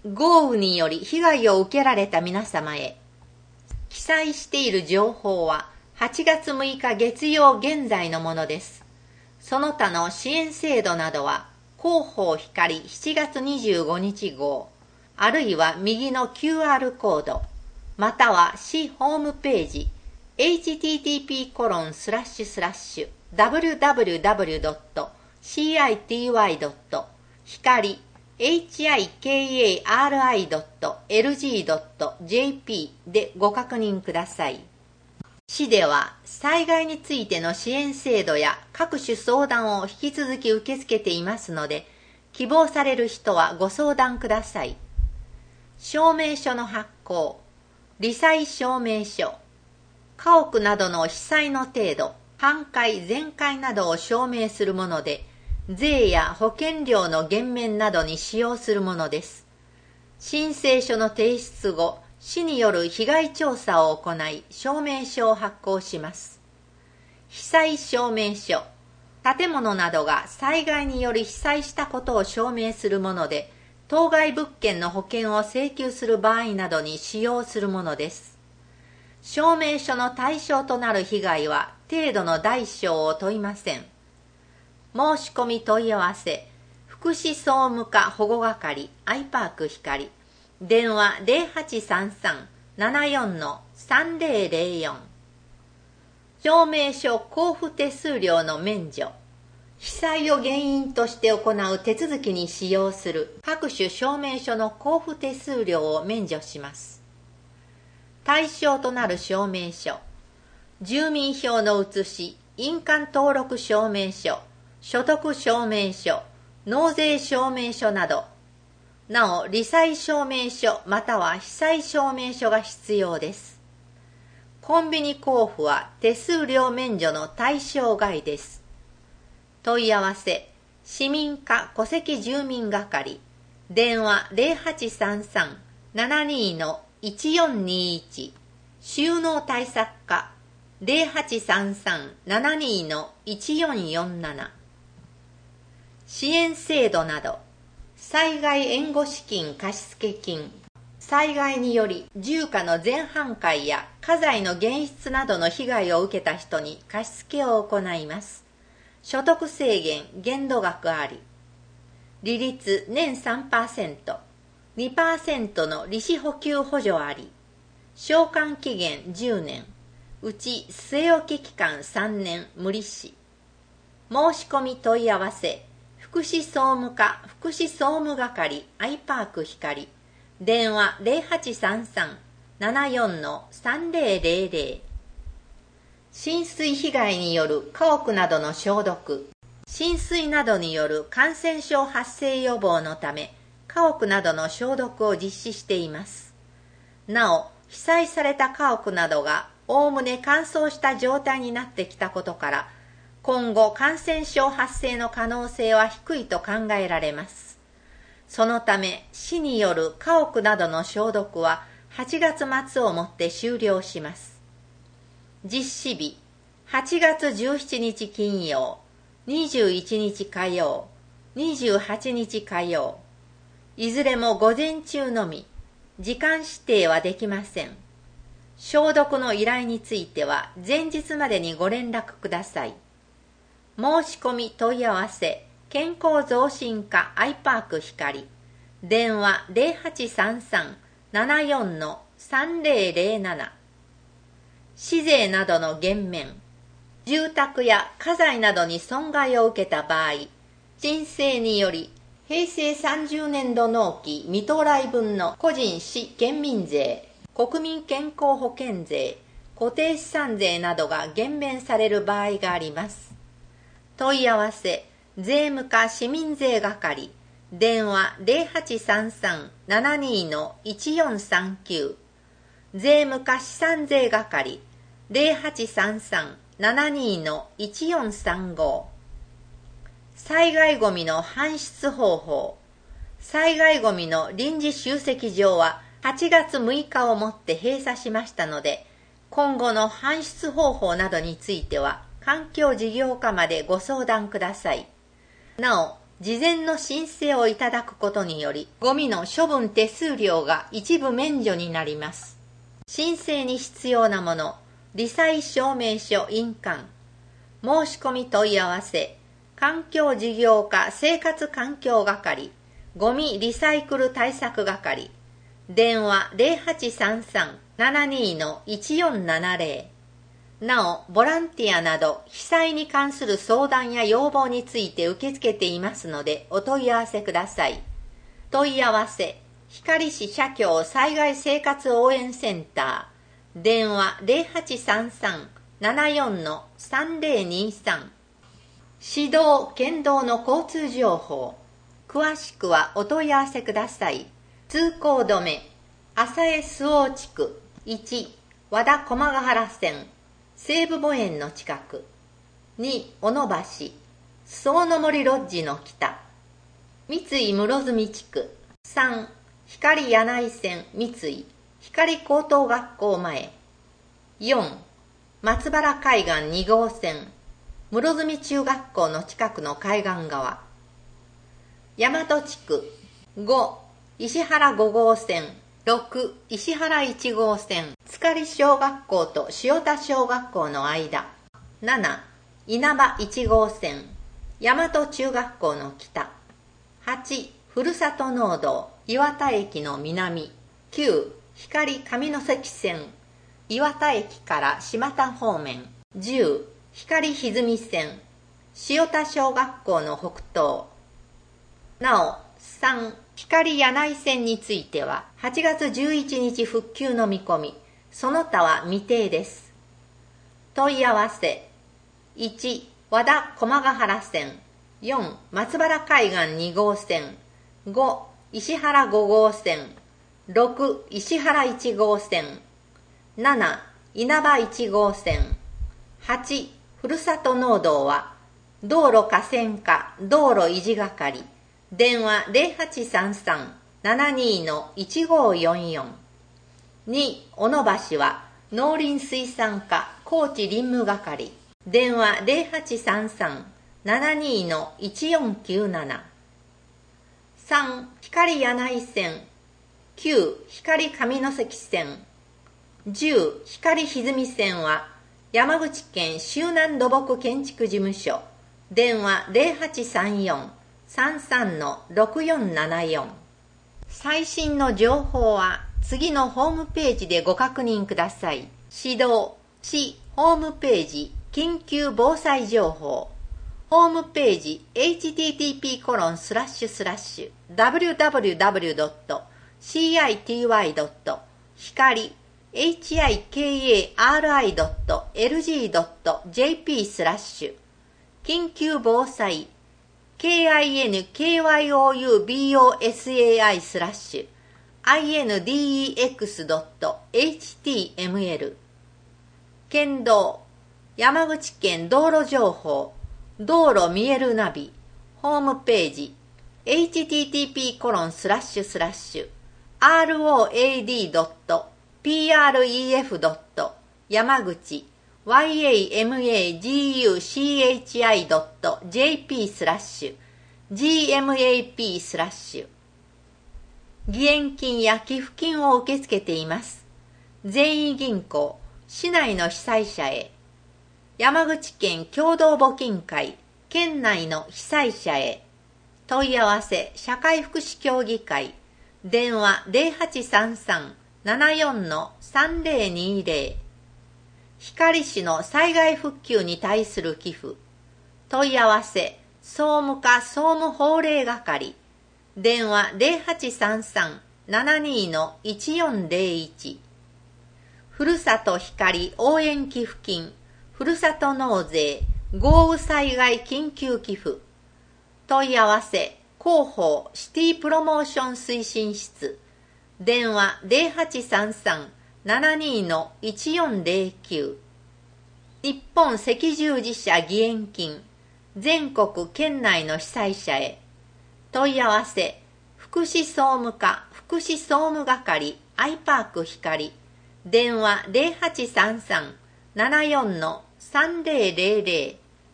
豪雨により被害を受けられた皆様へ、記載している情報は8月6日月曜現在のものです。その他の支援制度などは、広報光7月25日号、あるいは右の QR コード、または市ホームページ、http://www.hikari.lg.jp でご確認ください。市では災害についての支援制度や各種相談を引き続き受け付けていますので、希望される人はご相談ください。証明書の発行、罹災証明書、家屋などの被災の程度、半壊・全壊などを証明するもので、税や保険料の減免などに使用するものです。申請書の提出後、市による被害調査を行い、証明書を発行します。被災証明書、建物などが災害により被災したことを証明するもので、当該物件の保険を請求する場合などに使用するものです。証明書の対象となる被害は程度の大小を問いません。申し込み問い合わせ、福祉総務課保護係アイパーク光、電話0833-74-3004。証明書交付手数料の免除、被災を原因として行う手続きに使用する各種証明書の交付手数料を免除します。対象となる証明書、住民票の写し、印鑑登録証明書、所得証明書、納税証明書など、なお罹災証明書または被災証明書が必要です。コンビニ交付は手数料免除の対象外です。問い合わせ、市民課戸籍住民係、電話0833-72-1421、収納対策課0833-72-1447。支援制度など、災害援護資金貸付金、災害により住家の全半壊や家財の減失などの被害を受けた人に貸付を行います。所得制限限度額あり、利率年 3%、2% の利子補給補助あり、償還期限10年、うち据え置き期間3年無利子。申し込み問い合わせ、福祉総務課福祉総務係アイパーク光、電話0833-74-3000。浸水被害による家屋などの消毒、浸水などによる感染症発生予防のため、家屋などの消毒を実施しています。なお、被災された家屋などがおおむね乾燥した状態になってきたことから、今後感染症発生の可能性は低いと考えられます。そのため、市による家屋などの消毒は8月末をもって終了します。実施日、8月17日金曜、21日火曜、28日火曜。いずれも午前中のみ、時間指定はできません。消毒の依頼については前日までにご連絡ください。申し込み問い合わせ、健康増進課アイパーク光、電話0833-74-3007。市税などの減免、住宅や家財などに損害を受けた場合、申請により平成30年度納期未到来分の個人市県民税、国民健康保険税、固定資産税などが減免される場合があります。問い合わせ、税務課市民税係、電話0833-72-1439、税務課資産税係、0833-72-1435。災害ゴミの搬出方法。災害ゴミの臨時集積場は8月6日をもって閉鎖しましたので、今後の搬出方法などについては環境事業課までご相談ください。なお、 事前の申請をいただくことにより、ゴミの処分手数料が一部免除になります。申請に必要なもの、罹災証明書印鑑、申し込み問い合わせ、環境事業課生活環境係、ゴミリサイクル対策係、電話 0833-72-1470。なお、ボランティアなど被災に関する相談や要望について受け付けていますのでお問い合わせください。問い合わせ、光市社協災害生活応援センター、電話 0833-74-3023。市道・県道の交通情報、詳しくはお問い合わせください。通行止め、浅江周防地区1、和田駒ヶ原線、西武墓園の近く。2、小野橋、総の森ロッジの北。三井室積地区。3、光柳井線三井、光高等学校前。4、松原海岸2号線、室積中学校の近くの海岸側。大和地区。5、石原5号線。6、石原1号線、塚里小学校と塩田小学校の間。7、稲葉1号線、大和中学校の北。8、ふるさと農道、岩田駅の南。9、光上関線、岩田駅から島田方面。10、光歪み線、塩田小学校の北東。なお、3、光柳井線については8月11日復旧の見込み、その他は未定です。問い合わせ、1、和田駒ヶ原線、4、松原海岸2号線、5、石原5号線、6、石原1号線、7、稲葉1号線、8、ふるさと農道は道路河川課道路維持係、電話 0833-72-1544。2、小野橋は農林水産課高知林務係、電話 0833-72-1497。3、光柳井線。9、光上関線。10、光歪み線は山口県周南土木建築事務所、電話 0834-33-6474。最新の情報は次のホームページでご確認ください。市道、市ホームページ、緊急防災情報。ホームページ http://www.city.光hikari.lg.jp/ 緊急防災 kinkyobosai/index.html 県道山口県道路情報道路見えるナビホームページ http://road.pref.yamaguchi yamaguchi.jp/ gmap/ 義援金や寄付金を受け付けています。善意銀行、市内の被災者へ。山口県共同募金会、県内の被災者へ。問い合わせ、社会福祉協議会、電話 0833-74-3020。光市の災害復旧に対する寄付。問い合わせ、総務課総務法令係。電話 0833-72-1401。ふるさと光応援寄付金、ふるさと納税、豪雨災害緊急寄付。問い合わせ、広報シティプロモーション推進室。電話 0833-72-1409。日本赤十字社義援金、全国県内の被災者へ。問い合わせ、福祉総務課福祉総務係アイパーク光。電話 0833-74-3000。